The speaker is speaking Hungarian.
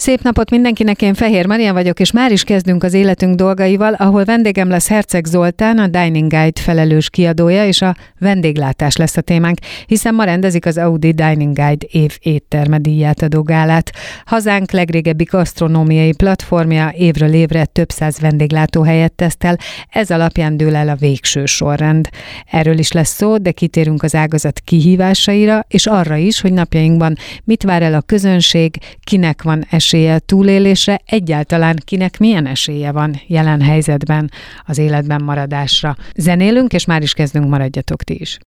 Szép napot mindenkinek, én Fehér Maria vagyok, és már is kezdünk az életünk dolgaival, ahol vendégem lesz Herceg Zoltán, a Dining Guide felelős kiadója, és a vendéglátás lesz a témánk, hiszen ma rendezik az Audi Dining Guide év étterme díját adó gálát. Hazánk legrégebbi gasztronómiai platformja évről évre több száz vendéglátóhelyet tesztel, ez alapján dől el a végső sorrend. Erről is lesz szó, de kitérünk az ágazat kihívásaira, és arra is, hogy napjainkban mit vár el a közönség, kinek van esélye túlélésre, egyáltalán kinek milyen esélye van jelen helyzetben az életben maradásra. Zenélünk, és már is kezdünk, maradjatok ti is.